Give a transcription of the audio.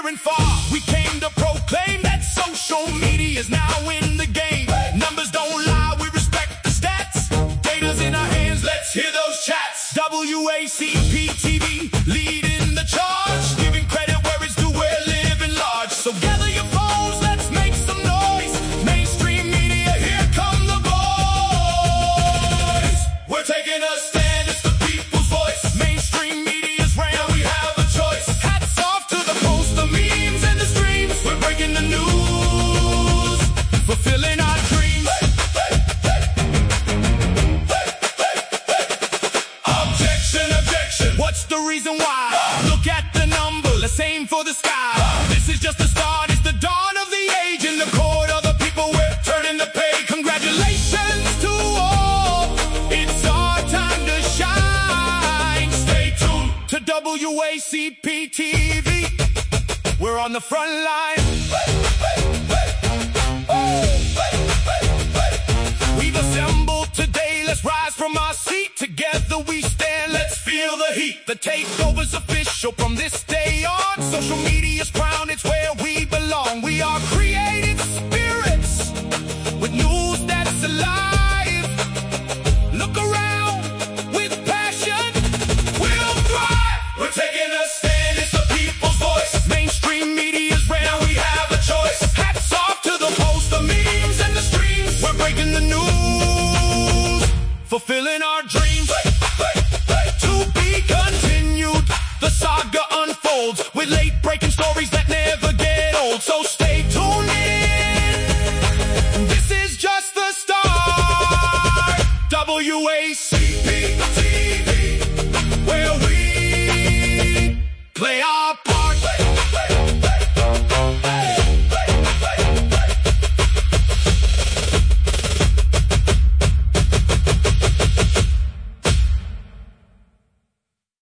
near and far. We came to proclaim that social media is now in the game. Numbers don't lie, we respect the stats. Data's in our hands, let's hear those chats. WACP TV leading the charge, giving credit where it's due, we're living large. So gather your phones, let's make some noise. Mainstream media, here come the boys. We're taking a stand, it's the people's voice. Mainstream media's ran, now we have a choice. Hats off to the post, the memes and the streams. We're breaking the news, fulfilling our dreams. Objection, what's the reason why? Look at the number, let's aim for the sky. This is just the start, it's the dawn of the age. In the court of the people, we're turning the page. Congratulations to all, it's our time to shine. Stay tuned to WACP TV, we're on the front line. We've assembled today, let's rise from our seat. Together we stand, let's feel the heat. The takeover's official from this day on. Social media's crown, it's where we belong. We are creative spirits with news that's alive. Look around with passion, we'll thrive. We're taking a stand, it's the people's voice. Mainstream media's ran, now we have a choice. Hats off to the post, the memes and the streams. We're breaking the news, fulfilling our dreams. To be continued, the saga unfolds with late breaking stories that never